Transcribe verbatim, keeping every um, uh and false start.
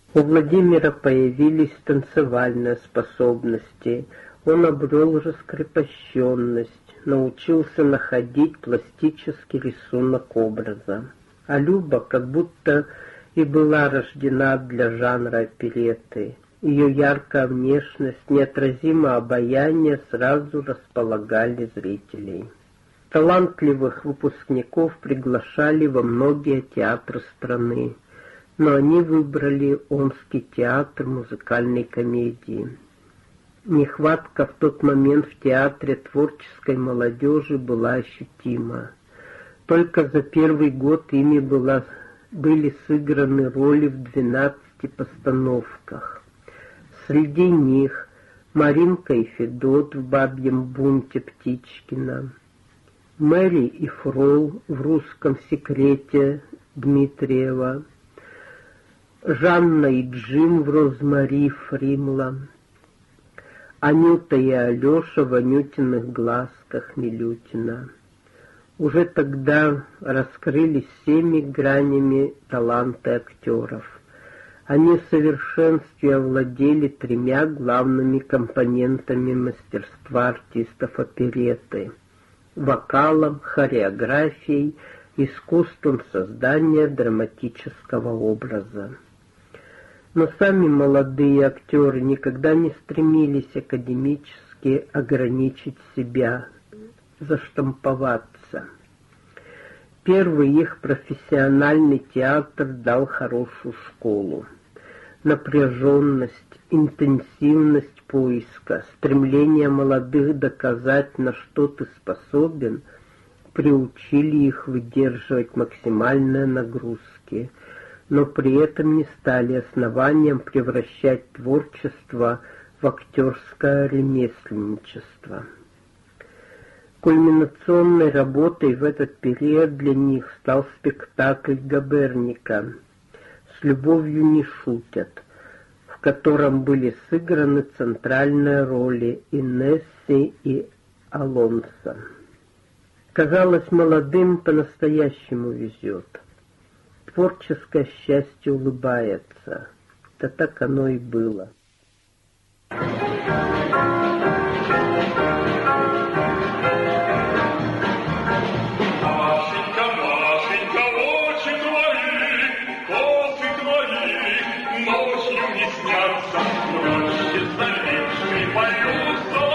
У Владимира появились танцевальные способности, он обрел раскрепощенность, научился находить пластический рисунок образа. А Люба как будто и была рождена для жанра оперетты. Ее яркая внешность, неотразимое обаяние сразу располагали зрителей. Талантливых выпускников приглашали во многие театры страны, но они выбрали Омский театр музыкальной комедии. Нехватка в тот момент в театре творческой молодежи была ощутима. Только за первый год ими была, были сыграны роли в двенадцати постановках. Среди них Маринка и Федот в «Бабьем бунте» Птичкина, Мэри и Фрол в «Русском секрете» Дмитриева, Жанна и Джим в «Розмари» Фримла, Анюта и Алеша в «Анютиных глазках» Милютина. Уже тогда раскрылись всеми гранями таланты актеров. Они в совершенстве овладели тремя главными компонентами мастерства артистов оперетты — вокалом, хореографией, искусством создания драматического образа. Но сами молодые актеры никогда не стремились академически ограничить себя, заштамповаться. Первый их профессиональный театр дал хорошую школу. Напряженность, интенсивность поиска, стремление молодых доказать, на что ты способен, приучили их выдерживать максимальные нагрузки, но при этом не стали основанием превращать творчество в актерское ремесленничество. Кульминационной работой в этот период для них стал спектакль Габерника «С любовью не шутят», в котором были сыграны центральные роли Инессы и Алонсо. Казалось, молодым по-настоящему везет. Творческое счастье улыбается. Да так оно и было. Ночью не снятся, ночью заливший полюса.